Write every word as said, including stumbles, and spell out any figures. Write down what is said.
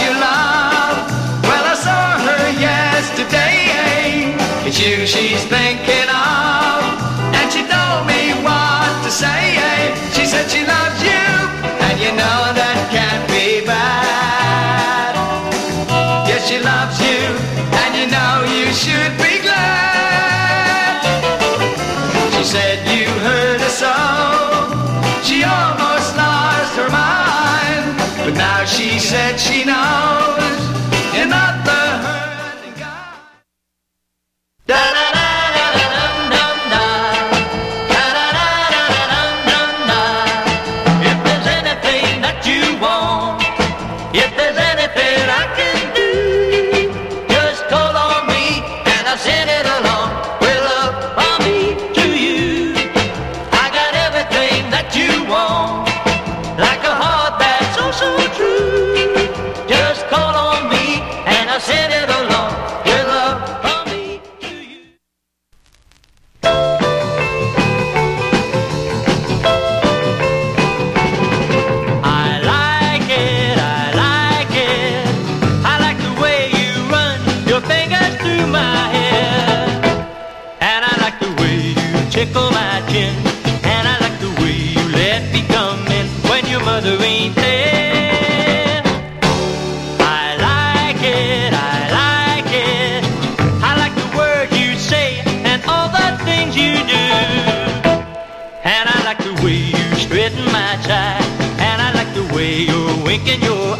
you love. Well, I saw her yesterday. It's you she's thinking of. And she told me what to say. She said she loves you, and you know that can't be bad. Yes, she loves you, and you know you should be glad. She said you hurt her so, she almost lost her mind. But now she said she knows you're not the hurting guy. Da da da da da da da. Da da da da da da da. If there's anything that you want, if there's anything I can do, just call on me and I'll send it along with love from me to you. I got everything that you want, like a heart that's so, so true. Just call on me and I'll send it along with love from me to you. I like it, I like it. I like the way you run your fingers through my hair. And I like the way you tickle my chin. And I like the way you let me come in when your mother ain't there. I like it, I like it. I like the words you say and all the things you do. And I like the way you straighten my tie. And I like the way you're winking your